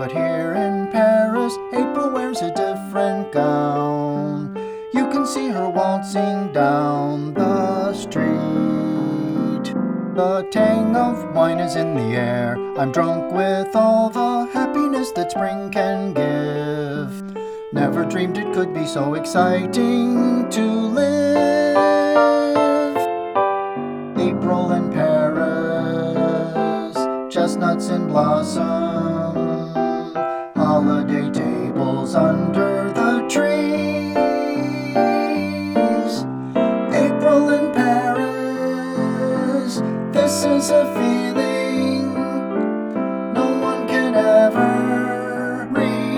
But here in Paris, April wears a different gown. You can see her waltzing down the street. The tang of wine is in the air. I'm drunk with all the happiness that spring can give. Never dreamed it could be so exciting to live. April in Paris, chestnuts in blossom, holiday tables under the trees. April in Paris, this is a feeling no one can ever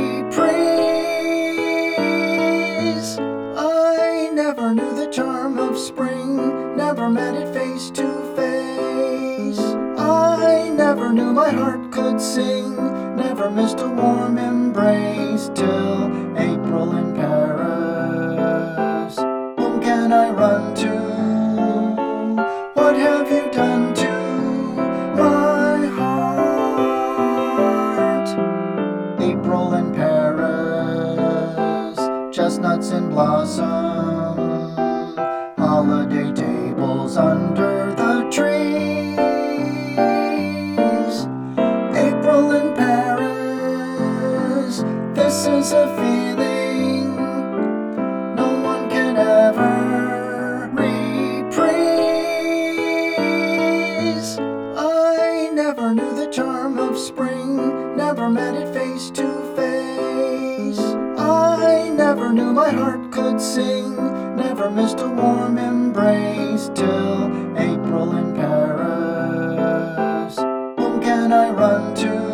reprise. I never knew the charm of spring, never met it face to face. I never knew my heart could sing, never missed a warm embrace till April in Paris. Whom can I run to? What have you done to my heart? April in Paris, chestnuts in blossom, holiday tables under the trees. April in Paris, this is a feeling no one can ever reprise. I never knew the charm of spring, never met it face to face. I never knew my heart could sing, never missed a warm embrace till April in Paris. Whom can I run to?